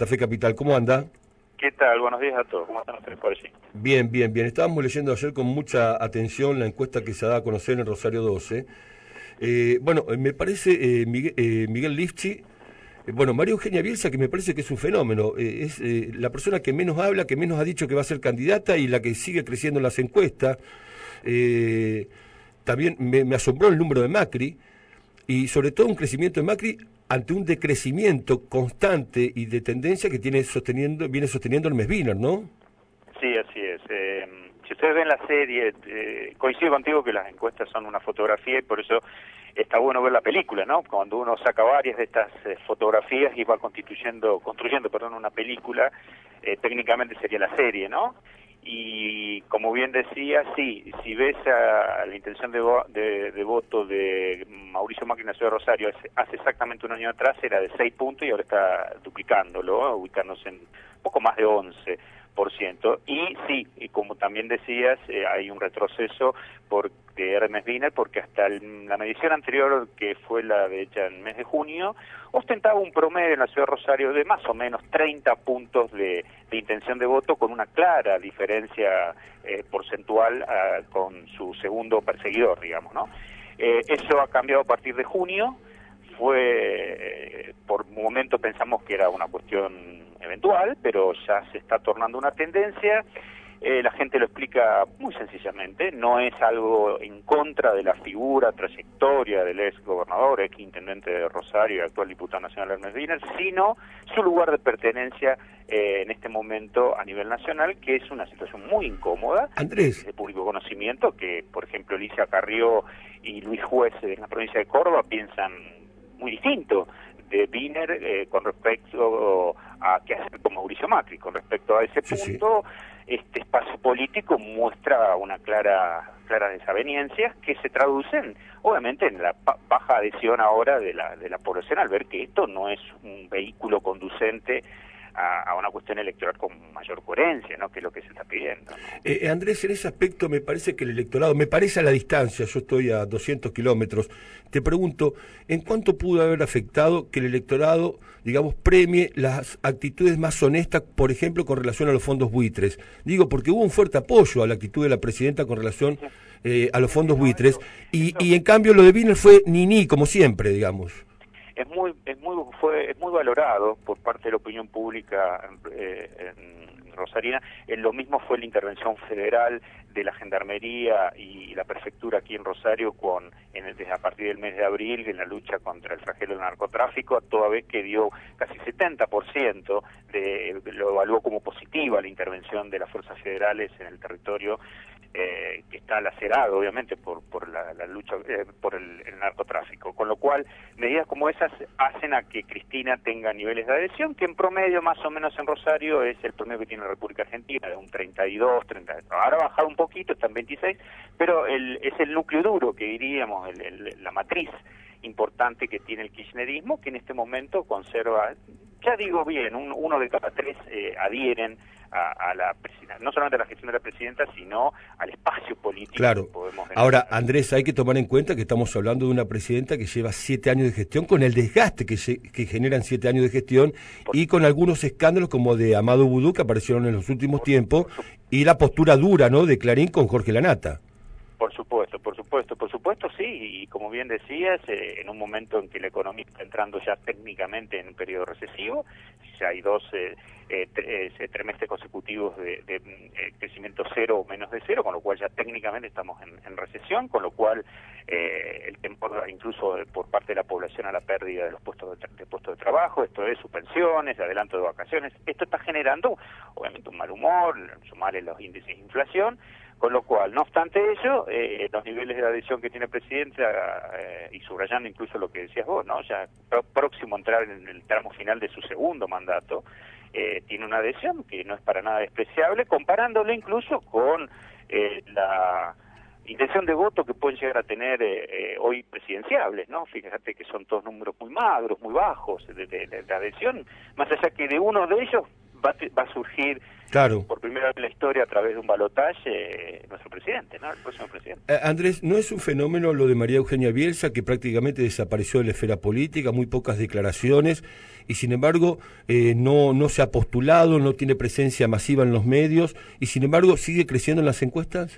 Café Capital. ¿Cómo anda? ¿Qué tal? Buenos días a todos. ¿Cómo están ustedes por allí? Bien, bien, bien. Estábamos leyendo ayer con mucha atención la encuesta que se da a conocer en Rosario 12. Me parece Miguel Lifchi, María Eugenia Bielsa, que me parece que es un fenómeno. Es la persona que menos habla, que menos ha dicho que va a ser candidata y la que sigue creciendo en las encuestas. Eh, También me asombró el número de Macri y sobre todo un crecimiento de Macri ante un decrecimiento constante y de tendencia que viene sosteniendo el Mesviner, ¿no? Sí, así es. Si ustedes ven la serie, coincido contigo que las encuestas son una fotografía y por eso está bueno ver la película, ¿no? Cuando uno saca varias de estas fotografías y va construyendo, una película, técnicamente sería la serie, ¿no? Y como bien decía, sí, si ves a la intención de voto de Mauricio Macri en la ciudad de Rosario hace exactamente un año atrás era de 6 puntos y ahora está duplicándolo, ubicándose en poco más de 11%. Y sí, y como también decías, hay un retroceso de Hermes Wiener porque hasta la medición anterior, que fue la de hecha en el mes de junio, ostentaba un promedio en la ciudad de Rosario de más o menos 30 puntos de intención de voto, con una clara diferencia porcentual con su segundo perseguidor, digamos, ¿no? Eso ha cambiado a partir de junio. Por un momento pensamos que era una cuestión eventual, pero ya se está tornando una tendencia. La gente lo explica muy sencillamente, no es algo en contra de la figura, trayectoria del ex gobernador, ex intendente de Rosario y actual diputado nacional Hermes Wiener, sino su lugar de pertenencia en este momento a nivel nacional, que es una situación muy incómoda. Andrés, De público conocimiento, que por ejemplo Alicia Carrió y Luis Juez en la provincia de Córdoba piensan muy distinto de Wiener con respecto a qué hacer con Mauricio Macri. Con respecto a ese punto, sí. Este espacio político muestra una claras desavenencias que se traducen obviamente en la baja adhesión ahora de la población al ver que esto no es un vehículo conducente a una cuestión electoral con mayor coherencia, ¿no? Que es lo que se está pidiendo, ¿no? Andrés, en ese aspecto me parece que el electorado, me parece a la distancia, yo estoy a 200 kilómetros, te pregunto, ¿en cuánto pudo haber afectado que el electorado, digamos, premie las actitudes más honestas, por ejemplo, con relación a los fondos buitres? Digo, porque hubo un fuerte apoyo a la actitud de la presidenta con relación a los fondos buitres, y en cambio lo de Wiener fue ni, como siempre, digamos. Es muy valorado por parte de la opinión pública en rosarina. Lo mismo fue la intervención federal de la Gendarmería y la Prefectura aquí en Rosario desde a partir del mes de abril en la lucha contra el flagelo del narcotráfico, a toda vez que dio casi 70%, lo evaluó como positiva la intervención de las fuerzas federales en el territorio que está lacerado obviamente por la lucha por el narcotráfico, con lo cual medidas como esas hacen a que Cristina tenga niveles de adhesión que en promedio más o menos en Rosario es el promedio que tiene la República Argentina, de un 32, 30, ahora ha bajado un poquito, está en 26, pero es el núcleo duro que diríamos, la matriz importante que tiene el kirchnerismo, que en este momento conserva, ya digo bien, uno de cada tres adhieren a la presidenta, no solamente a la gestión de la presidenta, sino al espacio político. Claro. Que podemos Ahora, Andrés, hay que tomar en cuenta que estamos hablando de una presidenta que lleva 7 años de gestión, con el desgaste que generan 7 años de gestión, y con algunos escándalos como de Amado Vudú que aparecieron en los últimos tiempos, y la postura dura, ¿no?, de Clarín con Jorge Lanata. Por supuesto, sí, y como bien decías, en un momento en que la economía está entrando ya técnicamente en un periodo recesivo, ya hay 2 trimestres consecutivos de crecimiento cero o menos de cero, con lo cual ya técnicamente estamos en recesión, con lo cual el temor incluso por parte de la población a la pérdida de los puestos de trabajo, esto es suspensiones, adelanto de vacaciones, esto está generando obviamente un mal humor, sumarle los índices de inflación, con lo cual, no obstante ello, los niveles de adhesión que tiene el presidente, y subrayando incluso lo que decías vos, ¿no?, ya próximo a entrar en el tramo final de su segundo mandato, tiene una adhesión que no es para nada despreciable, comparándolo incluso con la intención de voto que pueden llegar a tener hoy presidenciables, ¿no? Fíjate que son todos números muy magros, muy bajos de adhesión, más allá que de uno de ellos va a surgir claro. por primera vez en la historia a través de un balotaje nuestro presidente, ¿no? El próximo presidente. Andrés, ¿no es un fenómeno lo de María Eugenia Bielsa, que prácticamente desapareció de la esfera política, muy pocas declaraciones, y sin embargo no se ha postulado, no tiene presencia masiva en los medios, y sin embargo sigue creciendo en las encuestas?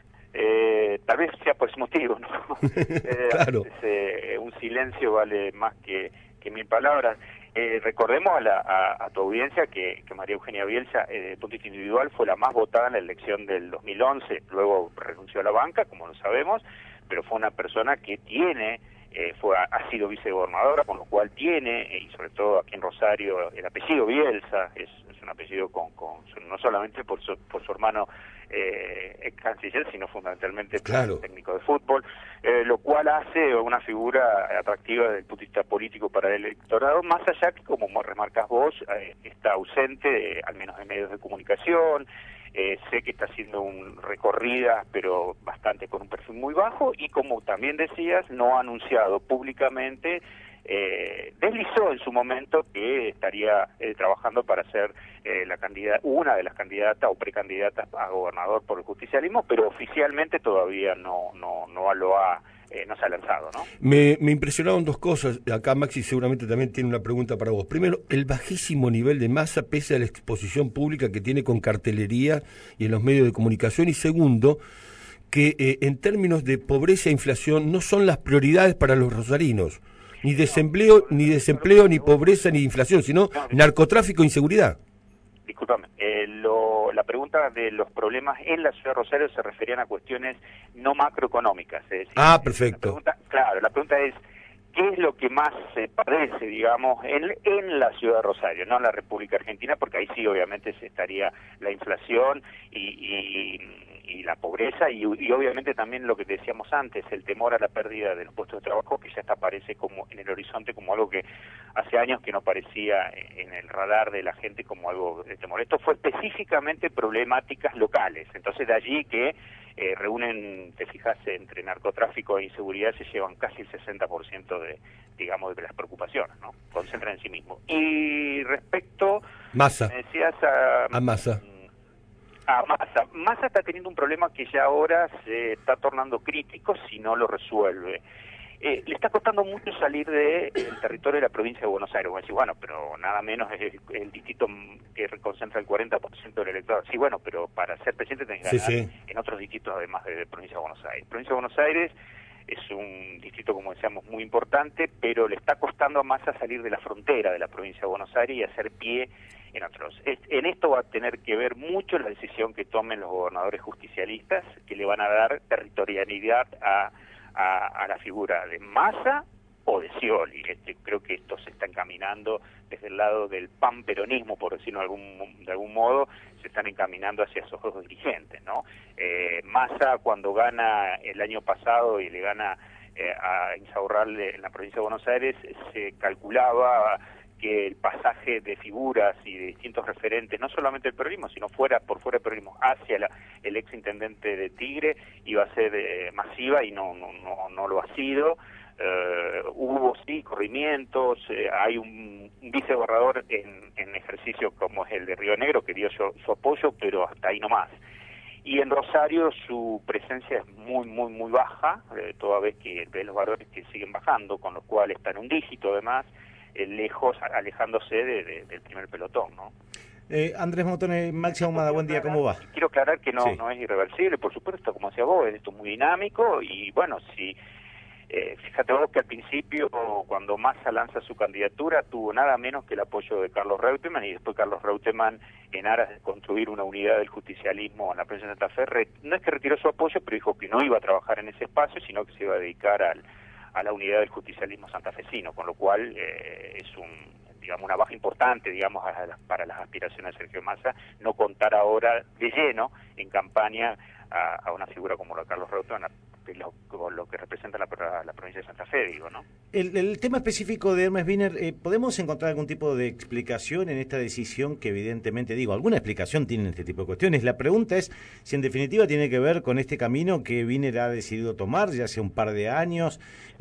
Tal vez sea por ese motivo, ¿no? Claro. Un silencio vale más que 1000 palabras. Recordemos a tu audiencia que María Eugenia Bielsa, desde el punto de vista individual, fue la más votada en la elección del 2011. Luego renunció a la banca, como lo sabemos, pero fue una persona que tiene, ha sido vicegobernadora, con lo cual tiene, y sobre todo aquí en Rosario, el apellido Bielsa, es un apellido no solamente por su hermano ex canciller, sino fundamentalmente claro. técnico de fútbol, lo cual hace una figura atractiva desde el punto de vista político para el electorado, más allá que, como remarcas vos, está ausente, al menos en medios de comunicación. Sé que está haciendo recorridas, pero bastante con un perfil muy bajo, y como también decías, no ha anunciado públicamente. Deslizó en su momento que estaría trabajando para ser una de las candidatas o precandidatas a gobernador por el justicialismo, pero oficialmente todavía no se ha lanzado, ¿no? Me impresionaron dos cosas. Acá Maxi seguramente también tiene una pregunta para vos. Primero, el bajísimo nivel de Massa pese a la exposición pública que tiene con cartelería y en los medios de comunicación. Y segundo, que en términos de pobreza e inflación no son las prioridades para los rosarinos. Ni desempleo, ni pobreza, ni inflación, sino narcotráfico e inseguridad. Discúlpame, la pregunta de los problemas en la ciudad de Rosario se referían a cuestiones no macroeconómicas. Es decir, perfecto. La pregunta es, ¿qué es lo que más se padece, digamos, en la ciudad de Rosario, no en la República Argentina? Porque ahí sí, obviamente, estaría la inflación y la pobreza y obviamente también lo que decíamos antes, el temor a la pérdida de los puestos de trabajo, que ya aparece como en el horizonte como algo que hace años que no aparecía en el radar de la gente como algo de temor. Esto fue específicamente problemáticas locales, entonces de allí que reúnen, te fijas, entre narcotráfico e inseguridad se llevan casi el 60% de las preocupaciones, ¿no? Concentran en sí mismo. Y respecto, Massa. me decías a Massa. Massa está teniendo un problema que ya ahora se está tornando crítico si no lo resuelve. Le está costando mucho salir del territorio de la provincia de Buenos Aires. Pero nada menos es el distrito que concentra el 40% del electorado. Sí, bueno, pero para ser presidente tenés que ganar en otros distritos además de provincia de Buenos Aires. Provincia de Buenos Aires es un distrito, como decíamos, muy importante, pero le está costando a Massa salir de la frontera de la provincia de Buenos Aires y hacer pie en otros. En esto va a tener que ver mucho la decisión que tomen los gobernadores justicialistas, que le van a dar territorialidad a la figura de Massa o de Scioli. Creo que esto se está encaminando desde el lado del panperonismo, por decirlo de algún modo, se están encaminando hacia esos dos dirigentes, ¿no? Massa, cuando gana el año pasado y le gana a Insaurralde en la provincia de Buenos Aires, se calculaba que el pasaje de figuras y de distintos referentes, no solamente del peronismo, sino por fuera del peronismo, hacia el ex intendente de Tigre, iba a ser masiva y no lo ha sido. Hubo sí corrimientos, hay un vicegobernador en ejercicio como es el de Río Negro que dio su apoyo, pero hasta ahí nomás. Y en Rosario su presencia es muy, muy, muy baja, toda vez que ve los valores que siguen bajando, con lo cual está en un dígito además, lejos, alejándose del primer pelotón, ¿no? Andrés Motone, Maxi Ahumada, buen día, ¿cómo va? Quiero aclarar que no es irreversible, por supuesto, como decía vos, esto es muy dinámico y bueno, si fíjate vos que al principio, cuando Massa lanza su candidatura, tuvo nada menos que el apoyo de Carlos Reutemann, y después Carlos Reutemann, en aras de construir una unidad del justicialismo en la provincia de Santa Fe, no es que retiró su apoyo, pero dijo que no iba a trabajar en ese espacio, sino que se iba a dedicar a la unidad del justicialismo santafesino, con lo cual es una baja importante, para las aspiraciones de Sergio Massa, no contar ahora de lleno en campaña a una figura como la de Carlos Reutemann, lo que representa la provincia de Santa Fe, digo, ¿no? El tema específico de Hermes Wiener, ¿podemos encontrar algún tipo de explicación en esta decisión que evidentemente, alguna explicación tienen este tipo de cuestiones? La pregunta es si en definitiva tiene que ver con este camino que Wiener ha decidido tomar ya hace un par de años.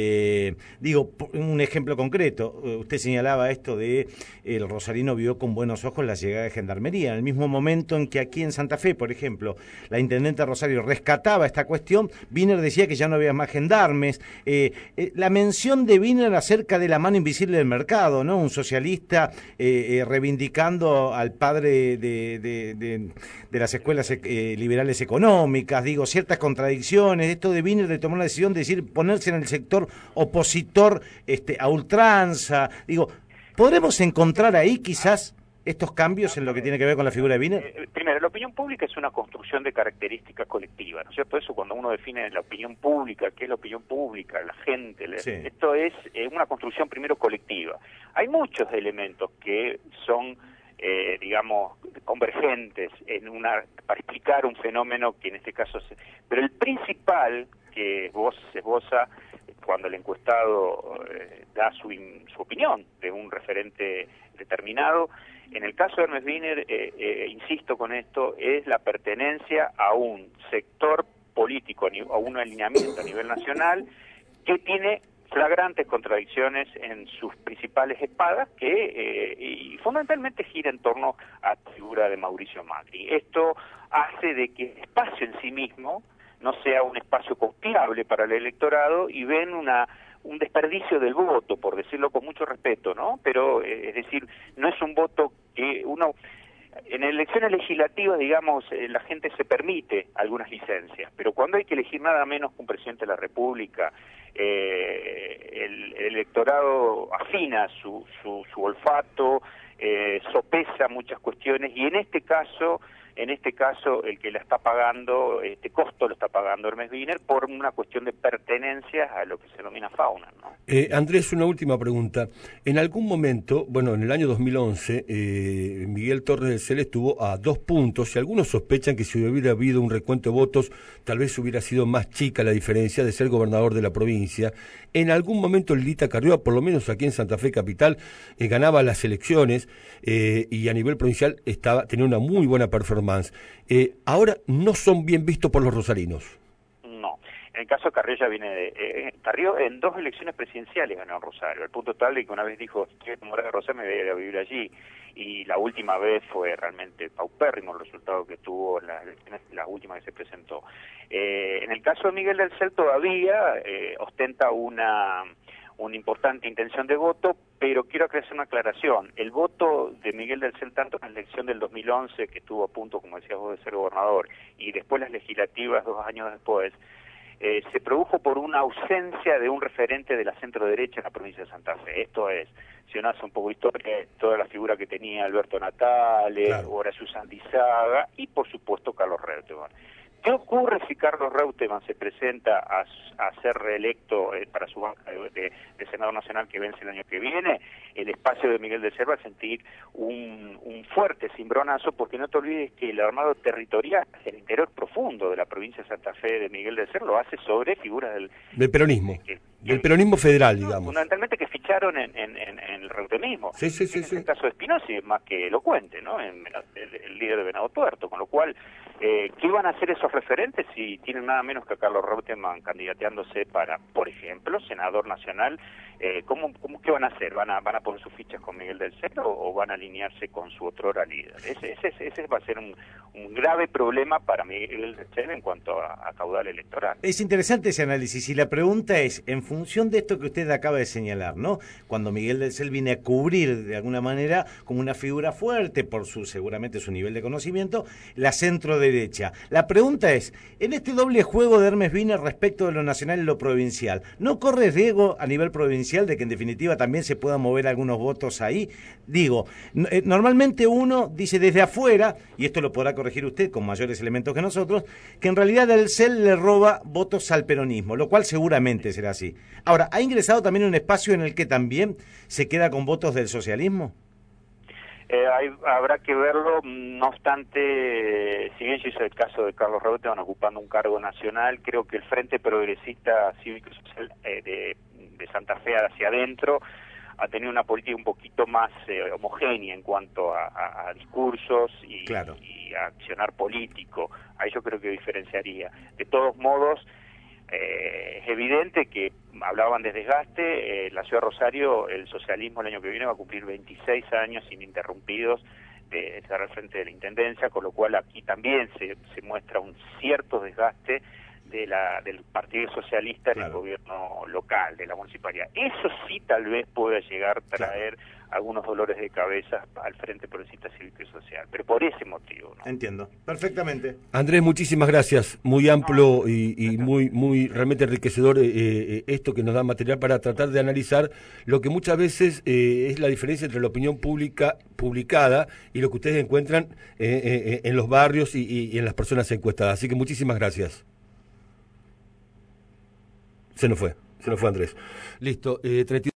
Un ejemplo concreto, usted señalaba esto de el rosarino vio con buenos ojos la llegada de Gendarmería. En el mismo momento en que aquí en Santa Fe, por ejemplo, la intendente Rosario rescataba esta cuestión, Wiener decía que ya no había más gendarmes. La mención de Wiener acerca de la mano invisible del mercado, ¿no? Un socialista reivindicando al padre de las escuelas liberales económicas, ciertas contradicciones, esto de Wiener de tomar la decisión de decir, ponerse en el sector opositor a ultranza, ¿podremos encontrar ahí quizás estos cambios en lo que tiene que ver con la figura de Wiener? Primero, la opinión pública es una construcción de características colectivas, ¿no es cierto? Eso cuando uno define la opinión pública, ¿qué es la opinión pública? La gente, sí. Esto es una construcción primero colectiva. Hay muchos elementos que son, convergentes para explicar un fenómeno que en este caso pero el principal que se esboza cuando el encuestado da su opinión de un referente determinado. En el caso de Hermes Wiener, insisto con esto, es la pertenencia a un sector político, a un alineamiento a nivel nacional que tiene flagrantes contradicciones en sus principales espadas y fundamentalmente gira en torno a la figura de Mauricio Macri. Esto hace de que el espacio en sí mismo no sea un espacio confiable para el electorado y ven un desperdicio del voto, por decirlo con mucho respeto, ¿no? Pero, es decir, no es un voto que uno... En elecciones legislativas, la gente se permite algunas licencias, pero cuando hay que elegir nada menos que un presidente de la República, el electorado afina su olfato, sopesa muchas cuestiones, y en este caso el que la está pagando, este costo lo está pagando Hermes Wiener por una cuestión de pertenencia a lo que se denomina fauna, ¿no? Andrés, una última pregunta. En algún momento, en el año 2011, Miguel Torres del CEL estuvo a 2 puntos y algunos sospechan que si hubiera habido un recuento de votos, tal vez hubiera sido más chica la diferencia de ser gobernador de la provincia. En algún momento Lilita Carrió, por lo menos aquí en Santa Fe Capital, ganaba las elecciones y a nivel provincial tenía una muy buena performance. Ahora no son bien vistos por los rosarinos. No. En el caso de Carrió ya viene de... Carrió en 2 elecciones presidenciales ganó Rosario, al punto tal de que una vez dijo, si quiero morar de Rosario me voy a ir a vivir allí, y la última vez fue realmente paupérrimo el resultado que tuvo en las elecciones, la última que se presentó. En el caso de Miguel del CEL todavía ostenta una importante intención de voto, pero quiero hacer una aclaración. El voto de Miguel del CEL, tanto en la elección del 2011, que estuvo a punto, como decías vos, de ser gobernador, y después las legislativas 2 años después, se produjo por una ausencia de un referente de la centro-derecha en la provincia de Santa Fe. Esto es, si uno hace un poco de historia, toda la figura que tenía Alberto Natale, claro, Horacio Sandizaga y, por supuesto, Carlos Reutemann. ¿Qué ocurre si Carlos Reutemann se presenta a ser reelecto para su banca de senador nacional que vence el año que viene? El espacio de Miguel del CEL va a sentir un fuerte cimbronazo, porque no te olvides que el armado territorial, el interior profundo de la provincia de Santa Fe de Miguel del CEL, lo hace sobre figuras del peronismo. Del peronismo federal, digamos. Fundamentalmente que ficharon en el reutemismo. Sí. En el caso de Spinozzi es más que elocuente, ¿no? El líder de Venado Tuerto, con lo cual, ¿qué van a hacer esos referentes si tienen nada menos que a Carlos Reutemann candidateándose para, por ejemplo, senador nacional? ¿Qué van a hacer? ¿Van a poner sus fichas con Miguel del CEL o van a alinearse con su otrora líder? Ese va a ser un grave problema para Miguel del CEL en cuanto a caudal electoral. Es interesante ese análisis, y la pregunta es, en función de esto que usted acaba de señalar, ¿no? Cuando Miguel del CEL viene a cubrir de alguna manera como una figura fuerte por seguramente su nivel de conocimiento, la centro-derecha. La pregunta es, en este doble juego de Hermes Wiener respecto de lo nacional y lo provincial, ¿no corre riesgo a nivel provincial de que en definitiva también se puedan mover algunos votos ahí? Normalmente uno dice desde afuera, y esto lo podrá corregir usted con mayores elementos que nosotros, que en realidad el CEL le roba votos al peronismo, lo cual seguramente será así. Ahora, ¿ha ingresado también un espacio en el que también se queda con votos del socialismo? Habrá que verlo, no obstante, si bien si es el caso de Carlos Reutemann van ocupando un cargo nacional, creo que el Frente Progresista Cívico y Social de Santa Fe hacia adentro ha tenido una política un poquito más homogénea en cuanto a discursos y a accionar político. Ahí yo creo que diferenciaría. De todos modos, es evidente que hablaban de desgaste. La ciudad de Rosario, el socialismo el año que viene va a cumplir 26 años ininterrumpidos de estar al frente de la Intendencia, con lo cual aquí también se muestra un cierto desgaste del Partido Socialista en el gobierno local, de la municipalidad. Eso sí tal vez pueda llegar a traer algunos dolores de cabeza al Frente Progresista Cívico y Social, pero por ese motivo, ¿no? Entiendo, perfectamente. Andrés, muchísimas gracias, muy amplio y muy realmente enriquecedor esto que nos da material para tratar de analizar lo que muchas veces es la diferencia entre la opinión pública publicada y lo que ustedes encuentran en los barrios y en las personas encuestadas. Así que muchísimas gracias. Se nos fue Andrés. Listo,